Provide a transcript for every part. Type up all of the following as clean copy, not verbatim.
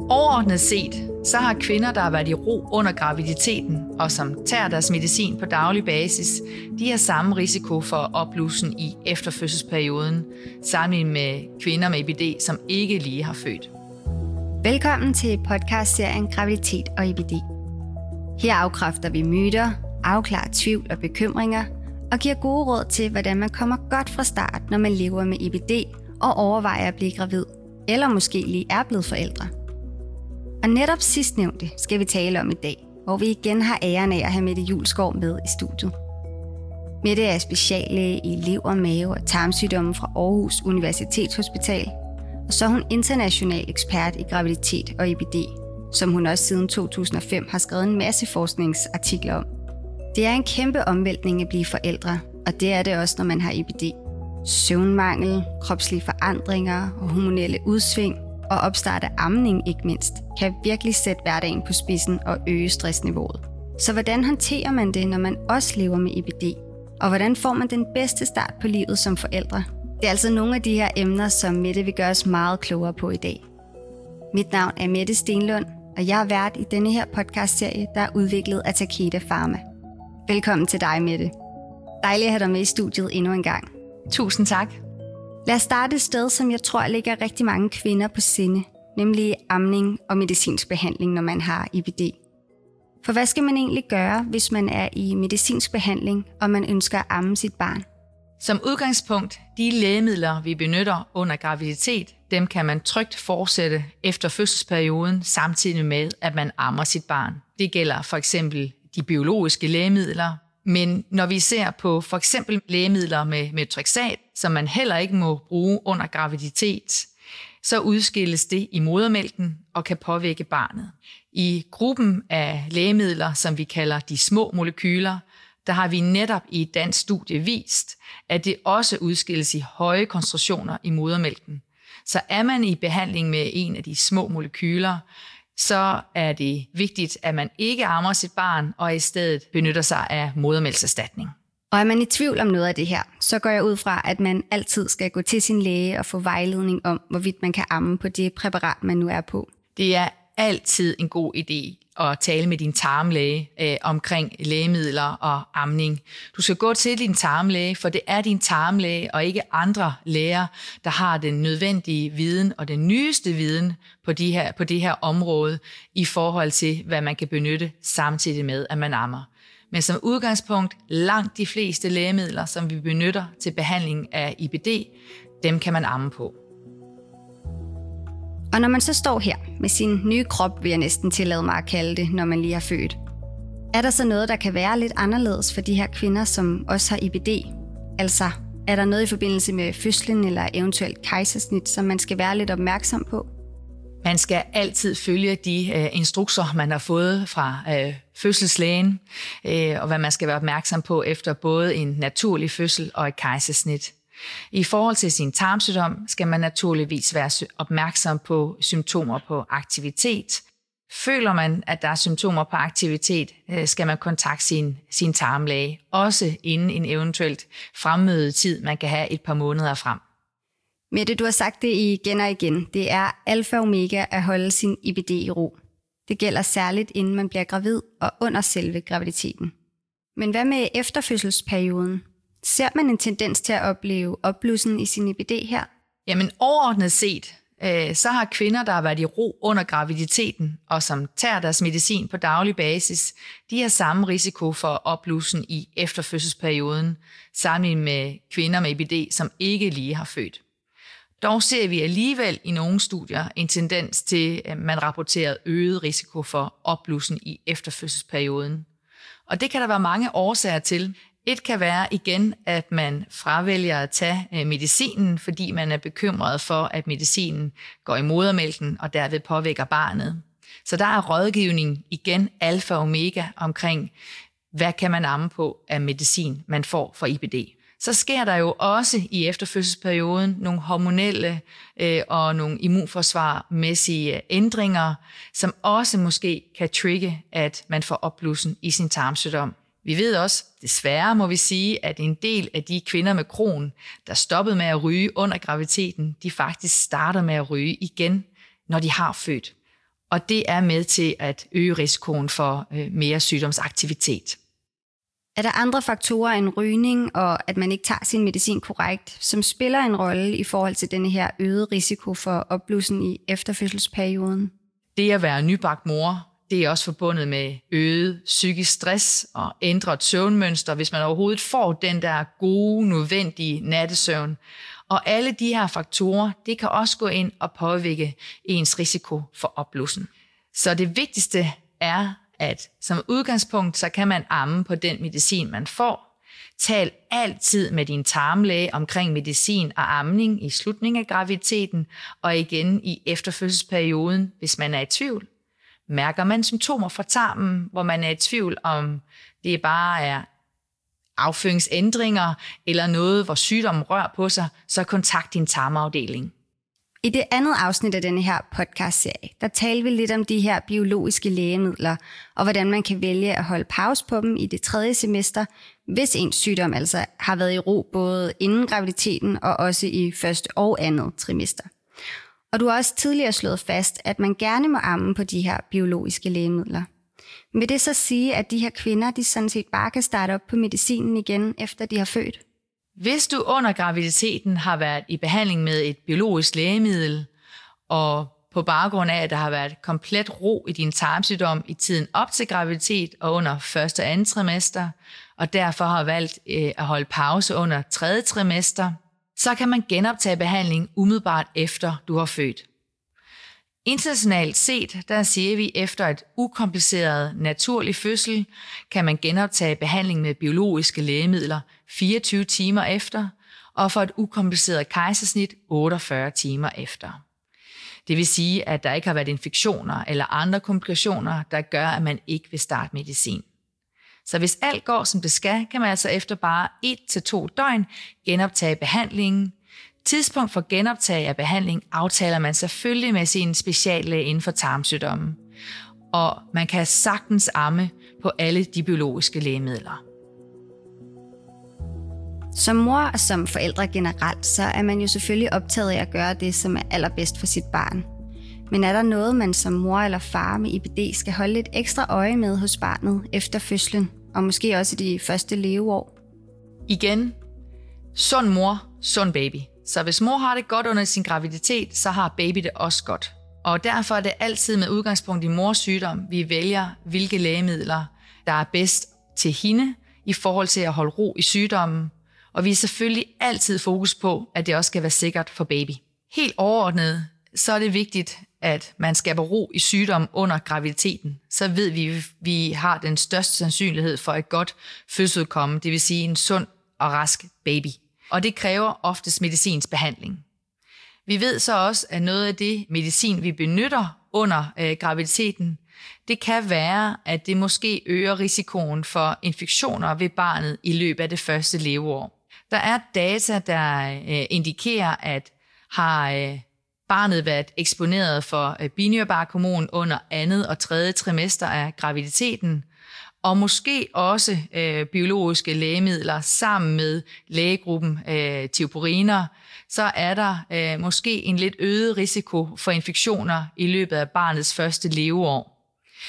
Overordnet set, så har kvinder, der har været i ro under graviditeten og som tager deres medicin på daglig basis, de har samme risiko for opblussen i efterfødselsperioden, sammenlignet med kvinder med IBD, som ikke lige har født. Velkommen til podcastserien Graviditet og IBD. Her afkræfter vi myter, afklarer tvivl og bekymringer og giver gode råd til, hvordan man kommer godt fra start, når man lever med IBD og overvejer at blive gravid, eller måske lige er blevet forældre. Og netop sidstnævnte skal vi tale om i dag, hvor vi igen har æren af at have Mette Julskov med i studiet. Mette er speciallæge i lever, mave og tarmsygdomme fra Aarhus Universitetshospital, og så er hun international ekspert i graviditet og IBD, som hun også siden 2005 har skrevet en masse forskningsartikler om. Det er en kæmpe omvæltning at blive forældre, og det er det også, når man har IBD. Søvnmangel, kropslige forandringer og hormonelle udsving og opstart af amning ikke mindst, kan virkelig sætte hverdagen på spidsen og øge stressniveauet. Så hvordan håndterer man det, når man også lever med IBD? Og hvordan får man den bedste start på livet som forældre? Det er altså nogle af de her emner, som Mette vil gøre os meget klogere på i dag. Mit navn er Mette Stenlund, og jeg er vært i denne her podcastserie, der er udviklet af Takeda Pharma. Velkommen til dig, Mette. Dejligt at have dig med i studiet endnu en gang. Tusind tak. Lad os starte et sted, som jeg tror ligger rigtig mange kvinder på sinde, nemlig amning og medicinsk behandling, når man har IBD. For hvad skal man egentlig gøre, hvis man er i medicinsk behandling, og man ønsker at amme sit barn? Som udgangspunkt, de lægemidler, vi benytter under graviditet, dem kan man trygt fortsætte efter fødselsperioden, samtidig med, at man ammer sit barn. Det gælder for eksempel de biologiske lægemidler, men når vi ser på for eksempel lægemidler med methotrexat, som man heller ikke må bruge under graviditet, så udskilles det i modermælken og kan påvirke barnet. I gruppen af lægemidler, som vi kalder de små molekyler, der har vi netop i et dansk studie vist, at det også udskilles i høje koncentrationer i modermælken. Så er man i behandling med en af de små molekyler, så er det vigtigt, at man ikke ammer sit barn og i stedet benytter sig af modermælkserstatning. Og er man i tvivl om noget af det her, så går jeg ud fra, at man altid skal gå til sin læge og få vejledning om, hvorvidt man kan amme på det præparat, man nu er på. Det er altid en god idé at tale med din tarmlæge omkring lægemidler og amning. Du skal gå til din tarmlæge, for det er din tarmlæge og ikke andre læger, der har den nødvendige viden og den nyeste viden på det her område i forhold til, hvad man kan benytte samtidig med, at man ammer. Men som udgangspunkt, langt de fleste lægemidler, som vi benytter til behandling af IBD, dem kan man amme på. Og når man så står her med sin nye krop, vil jeg næsten tillade mig at kalde det, når man lige har født, er der så noget, der kan være lidt anderledes for de her kvinder, som også har IBD? Altså, er der noget i forbindelse med fødslen eller eventuelt kejsersnit, som man skal være lidt opmærksom på? Man skal altid følge de instrukser, man har fået fra fødselslægen, og hvad man skal være opmærksom på efter både en naturlig fødsel og et kejsersnit. I forhold til sin tarmsygdom skal man naturligvis være opmærksom på symptomer på aktivitet. Føler man, at der er symptomer på aktivitet, skal man kontakte sin tarmlæge, også inden en eventuelt fremmødetid, man kan have et par måneder frem. Mette, du har sagt det igen og igen. Det er alfa og omega at holde sin IBD i ro. Det gælder særligt, inden man bliver gravid og under selve graviditeten. Men hvad med efterfødselsperioden? Ser man en tendens til at opleve opblussen i sin IBD her? Jamen overordnet set, så har kvinder, der har været i ro under graviditeten og som tager deres medicin på daglig basis, de har samme risiko for opblussen i efterfødselsperioden, sammenlignet med kvinder med IBD, som ikke lige har født. Dog ser vi alligevel i nogle studier en tendens til, at man rapporterer øget risiko for opblussen i efterfødselsperioden. Og det kan der være mange årsager til. Et kan være igen, at man fravælger at tage medicinen, fordi man er bekymret for, at medicinen går i modermælken og derved påvirker barnet. Så der er rådgivning igen alfa og omega omkring, hvad kan man amme på af medicin, man får for IBD. Så sker der jo også i efterfødselsperioden nogle hormonelle og nogle immunforsvarmæssige ændringer, som også måske kan trigge, at man får opblussen i sin tarmsygdom. Vi ved også, desværre må vi sige, at en del af de kvinder med Crohn, der stoppede med at ryge under graviditeten, de faktisk starter med at ryge igen, når de har født. og det er med til at øge risikoen for mere sygdomsaktivitet. Er der andre faktorer end rygning og at man ikke tager sin medicin korrekt, som spiller en rolle i forhold til denne her øgede risiko for opblussen i efterfødselsperioden? Det at være nybagt mor, det er også forbundet med øget psykisk stress og ændret søvnmønster, hvis man overhovedet får den der gode, nødvendige nattesøvn. Og alle de her faktorer, det kan også gå ind og påvirke ens risiko for opblussen. Så det vigtigste er, at som udgangspunkt, så kan man amme på den medicin, man får. Tal altid med din tarmlæge omkring medicin og amning i slutningen af graviditeten og igen i efterfødselsperioden, hvis man er i tvivl. Mærker man symptomer fra tarmen, hvor man er i tvivl om det bare er afføringsændringer eller noget, hvor sygdommen rører på sig, så kontakt din tarmafdeling. I det andet afsnit af denne her podcastserie, der taler vi lidt om de her biologiske lægemidler, og hvordan man kan vælge at holde pause på dem i det 3. semester, hvis ens sygdom altså har været i ro både inden graviditeten og også i første og andet trimester. Og du har også tidligere slået fast, at man gerne må amme på de her biologiske lægemidler. Vil det så sige, at de her kvinder, de sådan set bare kan starte op på medicinen igen, efter de har født? Hvis du under graviditeten har været i behandling med et biologisk lægemiddel, og på baggrund af, at der har været komplet ro i din tarmsygdom i tiden op til graviditet og under første og andet trimester, og derfor har valgt at holde pause under 3. trimester, så kan man genoptage behandling umiddelbart efter du har født. Internationalt set, der siger vi, efter et ukompliceret naturlig fødsel, kan man genoptage behandling med biologiske lægemidler 24 timer efter, og for et ukompliceret kejsersnit 48 timer efter. Det vil sige, at der ikke har været infektioner eller andre komplikationer, der gør, at man ikke vil starte medicin. Så hvis alt går, som det skal, kan man altså efter bare 1 til 2 døgn genoptage behandlingen. Tidspunkt for genoptag af behandling aftaler man selvfølgelig med sin speciallæge inden for tarmsygdommen. Og man kan sagtens amme på alle de biologiske lægemidler. Som mor og som forældre generelt, så er man jo selvfølgelig optaget af at gøre det, som er allerbedst for sit barn. Men er der noget, man som mor eller far med IBD skal holde lidt ekstra øje med hos barnet efter fødslen, og måske også de første leveår? Igen, sund mor, sund baby. Så hvis mor har det godt under sin graviditet, så har baby det også godt. Og derfor er det altid med udgangspunkt i mors sygdom, vi vælger, hvilke lægemidler, der er bedst til hende i forhold til at holde ro i sygdommen. Og vi er selvfølgelig altid fokus på, at det også skal være sikkert for baby. Helt overordnet, så er det vigtigt, at man skaber ro i sygdommen under graviditeten. Så ved vi, at vi har den største sandsynlighed for et godt fødselsudkomme, det vil sige en sund og rask baby. Og det kræver oftest medicinsk behandling. Vi ved så også, at noget af det medicin, vi benytter under graviditeten, det kan være, at det måske øger risikoen for infektioner ved barnet i løbet af det første leveår. Der er data, der indikerer, at har barnet været eksponeret for binyrbarkhormon under andet og 3. trimester af graviditeten, og måske også biologiske lægemidler sammen med lægegruppen thiopuriner, så er der måske en lidt øget risiko for infektioner i løbet af barnets første leveår.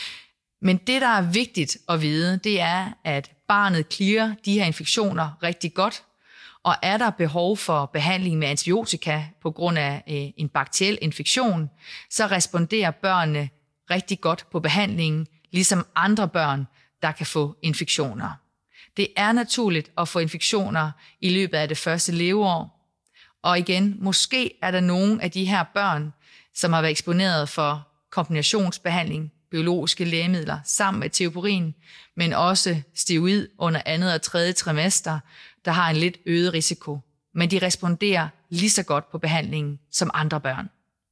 Men det, der er vigtigt at vide, det er, at barnet clearer de her infektioner rigtig godt, og er der behov for behandling med antibiotika på grund af en bakteriel infektion, så responderer børnene rigtig godt på behandlingen, ligesom andre børn, der kan få infektioner. Det er naturligt at få infektioner i løbet af det første leveår. Og igen, måske er der nogle af de her børn, som har været eksponeret for kombinationsbehandling, biologiske lægemidler sammen med thiopurin, men også steroid under andet og 3. trimester, der har en lidt øget risiko. Men de responderer lige så godt på behandlingen som andre børn.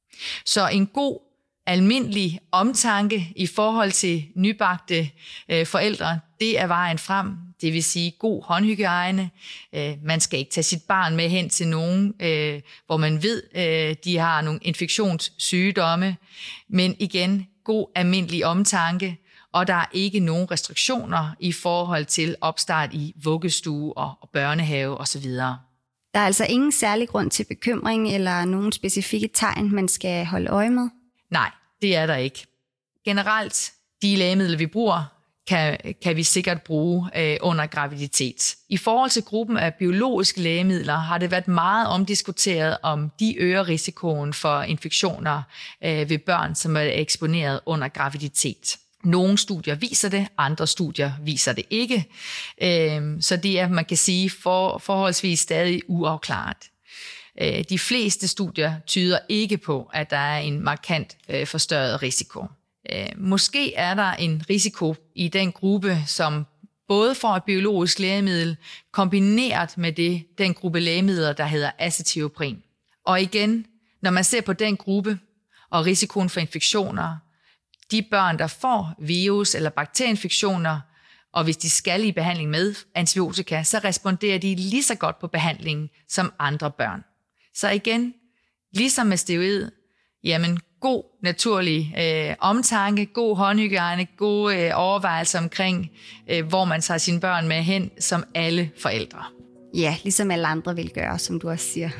Så en god almindelig omtanke i forhold til nybagte forældre, det er vejen frem. Det vil sige god håndhygiejne. Man skal ikke tage sit barn med hen til nogen, hvor man ved, de har nogle infektionssygdomme. Men igen, god almindelig omtanke, og der er ikke nogen restriktioner i forhold til opstart i vuggestue og børnehave osv. Der er altså ingen særlig grund til bekymring eller nogen specifikke tegn, man skal holde øje med? Nej, det er der ikke. generelt, de lægemidler, vi bruger, kan vi sikkert bruge under graviditet. I forhold til gruppen af biologiske lægemidler har det været meget omdiskuteret, om de øger risikoen for infektioner ved børn, som er eksponeret under graviditet. Nogle studier viser det, andre studier viser det ikke. Så det er, man kan sige, forholdsvis stadig uafklaret. De fleste studier tyder ikke på, at der er en markant forstørret risiko. Måske er der en risiko i den gruppe, som både får et biologisk lægemiddel, kombineret med den gruppe lægemidler, der hedder azathioprin. Og igen, når man ser på den gruppe og risikoen for infektioner, de børn, der får virus- eller bakterieinfektioner, og hvis de skal i behandling med antibiotika, så responderer de lige så godt på behandlingen som andre børn. Så igen, ligesom med steroid, jamen god naturlig omtanke, god håndhygiejne, gode overvejelser omkring, hvor man tager sine børn med hen, som alle forældre. Ja, ligesom alle andre vil gøre, som du også siger.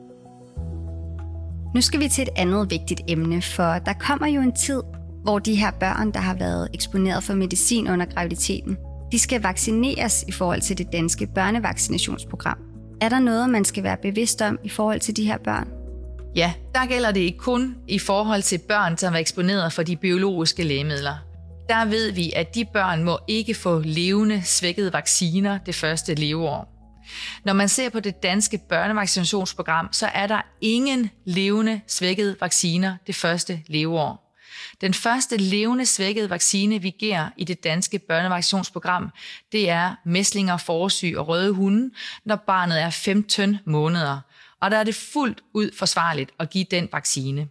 Nu skal vi til et andet vigtigt emne, for der kommer jo en tid, hvor de her børn, der har været eksponeret for medicin under graviditeten, de skal vaccineres i forhold til det danske børnevaccinationsprogram. Er der noget, man skal være bevidst om i forhold til de her børn? Ja, der gælder det ikke kun i forhold til børn, som er eksponeret for de biologiske lægemidler. Der ved vi, at de børn må ikke få levende svækkede vacciner det første leveår. Når man ser på det danske børnevaccinationsprogram, så er der ingen levende svækkede vacciner det første leveår. Den første levende svækkede vaccine, vi giver i det danske børnevaccinationsprogram, det er mæslinger, fåresyg og røde hunde, når barnet er 15 måneder. Og der er det fuldt ud forsvarligt at give den vaccine.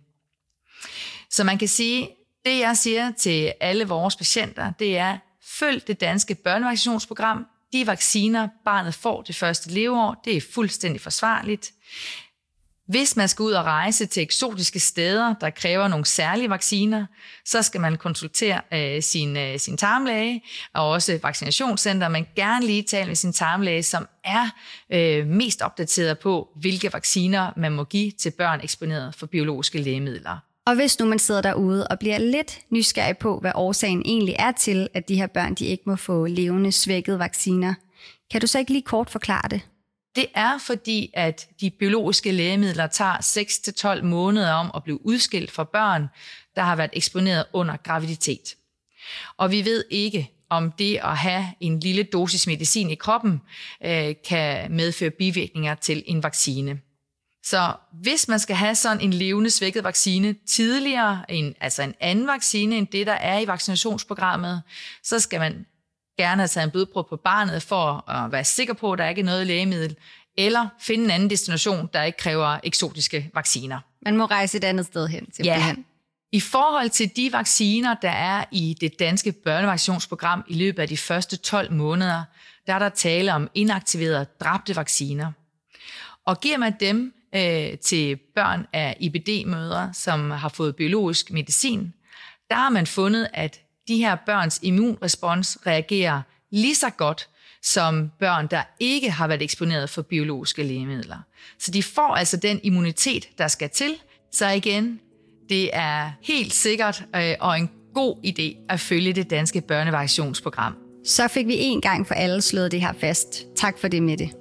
Så man kan sige, det jeg siger til alle vores patienter, det er, følg det danske børnevaccinationsprogram. De vacciner, barnet får det første leveår, det er fuldstændig forsvarligt. Hvis man skal ud og rejse til eksotiske steder, der kræver nogle særlige vacciner, så skal man konsultere sin tarmlæge og også vaccinationscenter, men gerne lige tale med sin tarmlæge, som er mest opdateret på, hvilke vacciner man må give til børn eksponeret for biologiske lægemidler. Og hvis nu man sidder derude og bliver lidt nysgerrig på, hvad årsagen egentlig er til, at de her børn de ikke må få levende svækkede vacciner, kan du så ikke lige kort forklare det? Det er fordi, at de biologiske lægemidler tager 6-12 måneder om at blive udskilt fra børn, der har været eksponeret under graviditet. Og vi ved ikke, om det at have en lille dosis medicin i kroppen kan medføre bivirkninger til en vaccine. Så hvis man skal have sådan en levende svækket vaccine tidligere, altså en anden vaccine end det, der er i vaccinationsprogrammet, så skal man gerne have taget en blodprøve på barnet for at være sikker på, at der ikke er noget lægemiddel, eller finde en anden destination, der ikke kræver eksotiske vacciner. Man må rejse et andet sted hen. Simpelthen. Ja. I forhold til de vacciner, der er i det danske børnevaccinationsprogram i løbet af de første 12 måneder, der er der tale om inaktiverede, dræbte vacciner. Og giver man dem til børn af IBD-mødre, som har fået biologisk medicin, der har man fundet, at de her børns immunrespons reagerer lige så godt som børn, der ikke har været eksponeret for biologiske lægemidler. Så de får altså den immunitet, der skal til. Så igen, det er helt sikkert og en god idé at følge det danske børnevaccinationsprogram. Så fik vi en gang for alle slået det her fast. Tak for det, Mette.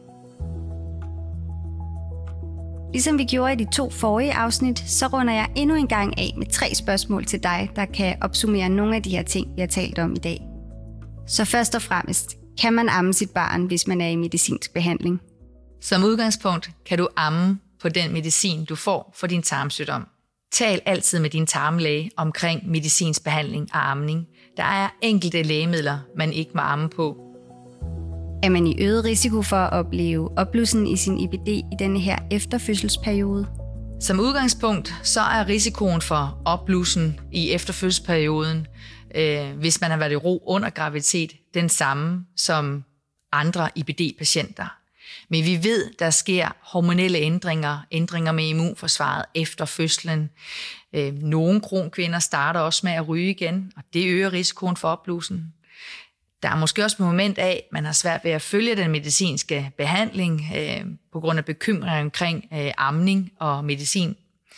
Ligesom vi gjorde i de 2 forrige afsnit, så runder jeg endnu en gang af med 3 spørgsmål til dig, der kan opsummere nogle af de her ting, vi har talt om i dag. Så først og fremmest, kan man amme sit barn, hvis man er i medicinsk behandling? Som udgangspunkt kan du amme på den medicin, du får for din tarmsygdom. Tal altid med din tarmlæge omkring medicinsk behandling og amning. Der er enkelte lægemidler, man ikke må amme på. Er man i øget risiko for at opleve opblussen i sin IBD i denne her efterfødselsperiode? Som udgangspunkt, så er risikoen for opblussen i efterfødselsperioden, hvis man har været i ro under graviditet, den samme som andre IBD-patienter. Men vi ved, der sker hormonelle ændringer med immunforsvaret efter fødslen. Nogle kronkvinder starter også med at ryge igen, og det øger risikoen for opblussen. Der er måske også et moment af, at man har svært ved at følge den medicinske behandling på grund af bekymringer omkring amning og medicin.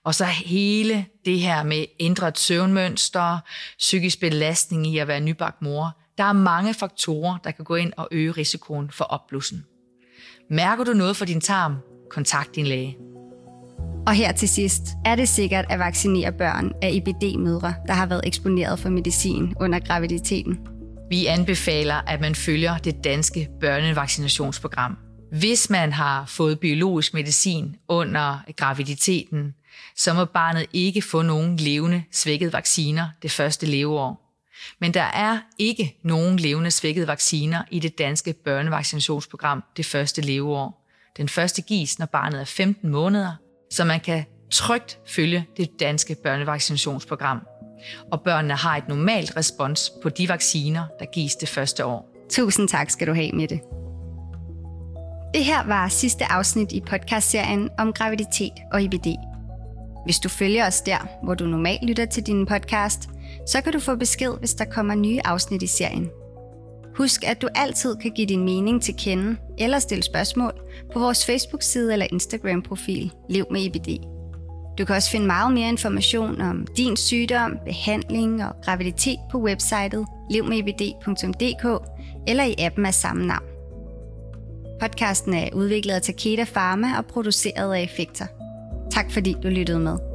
Og så hele det her med ændret søvnmønster, psykisk belastning i at være nybagt mor. Der er mange faktorer, der kan gå ind og øge risikoen for opblussen. Mærker du noget for din tarm? Kontakt din læge. Og her til sidst, er det sikkert at vaccinere børn af IBD-mødre, der har været eksponeret for medicin under graviditeten? Vi anbefaler, at man følger det danske børnevaccinationsprogram. Hvis man har fået biologisk medicin under graviditeten, så må barnet ikke få nogen levende svækkede vacciner det første leveår. Men der er ikke nogen levende svækkede vacciner i det danske børnevaccinationsprogram det første leveår. Den første gives, når barnet er 15 måneder, så man kan trygt følge det danske børnevaccinationsprogram. Og børnene har et normalt respons på de vacciner, der gives det første år. Tusind tak skal du have, Mette. Det her var sidste afsnit i podcastserien om graviditet og IBD. Hvis du følger os der, hvor du normalt lytter til din podcast, så kan du få besked, hvis der kommer nye afsnit i serien. Husk, at du altid kan give din mening til kende eller stille spørgsmål på vores Facebook-side eller Instagram-profil Lev med IBD. Du kan også finde meget mere information om din sygdom, behandling og graviditet på websitet levmedibd.dk eller i appen af samme navn. Podcasten er udviklet af Takeda Pharma og produceret af Effekter. Tak fordi du lyttede med.